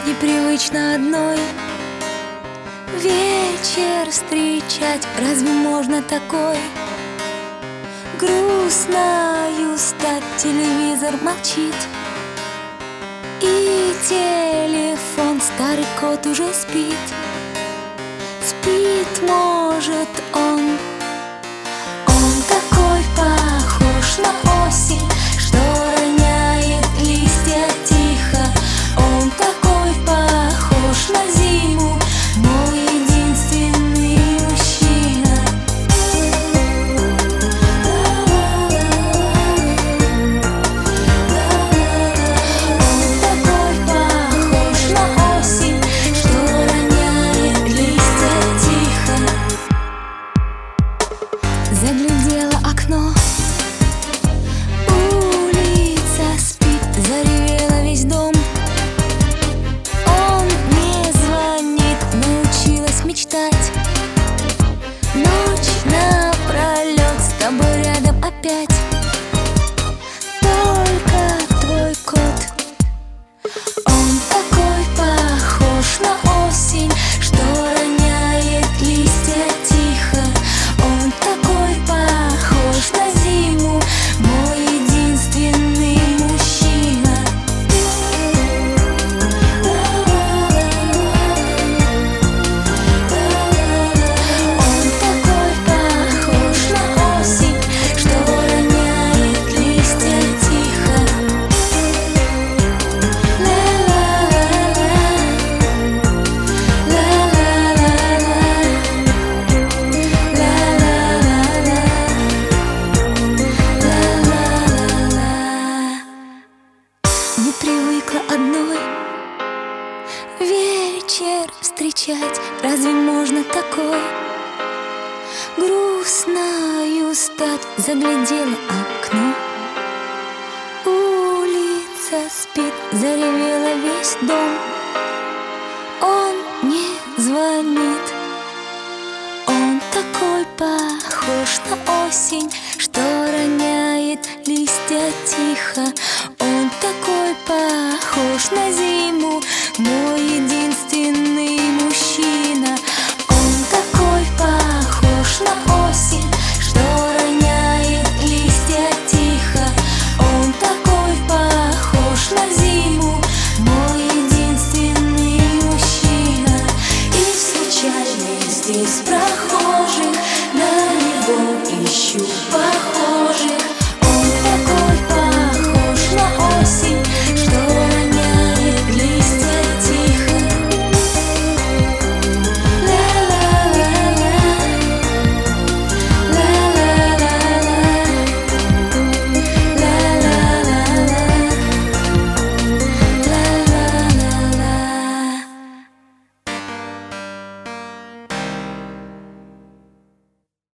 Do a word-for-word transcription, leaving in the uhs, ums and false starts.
непривычно одной вечер встречать. Разве можно такой грустною стать? Телевизор молчит, и телефон, старый кот уже спит. Спит, может, он. Он такой похож на осень, что роняет листья тихо. Он такой похож на зиму, мой единственный мужчина. Он такой похож на осень, что роняет листья тихо. Заглядела окно, улица спит, заревела весь дом. Он не звонит, научилась мечтать. Ночь напролет с тобой рядом опять. Только твой кот. Он такой похож на осень, что роняет листья тихо. Он такой похож на зиму, мой единственный мужчина. Он такой похож на осень, что роняет листья тихо. Не привыкла одной вечер встречать. Разве можно такой грустною стать? Заглядела окно, улица спит, заревела весь дом. Он не звонит. Он такой похож на осень, что роняет листья тихо. Он такой похож на зиму, мой единственный мужчина. Он такой похож на осень, что роняет листья тихо. Он такой похож на зиму, мой единственный мужчина. И случайно здесь